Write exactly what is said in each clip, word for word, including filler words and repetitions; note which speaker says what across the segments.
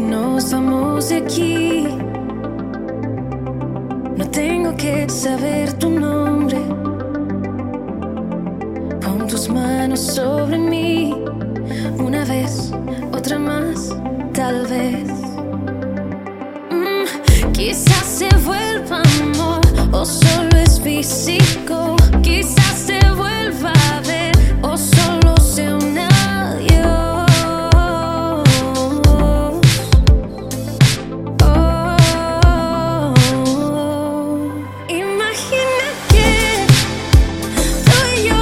Speaker 1: nos vamos de aquí. No tengo que saber tu nombre. Pon tus manos sobre mí. Una vez, otra más, tal vez. mm, Quizás se vuelva amor o solo es físico. Quizás se vuelva a ver o solo sea un adiós. Oh, imagina que tú y yo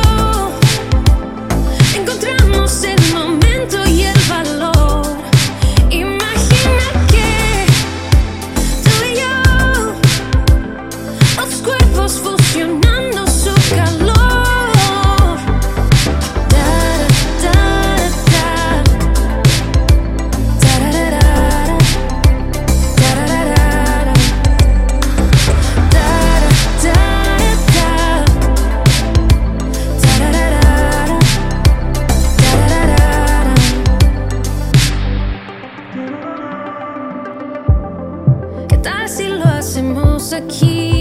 Speaker 1: encontramos el momento y el valor. Imagina que tú y yo, los cuerpos fusionando su calor. ¿Qué tal si lo hacemos aquí?